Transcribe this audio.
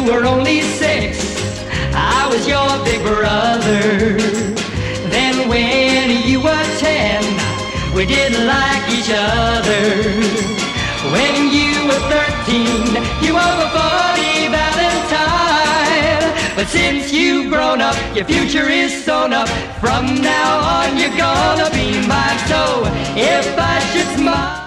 were only 6, I was your big brother. Then when you were 10, we didn't like each other. When you were 13, you were a 40 Valentine. But since you've grown up, your future is sewn up. From now on, you're gonna be mine. So if I should smile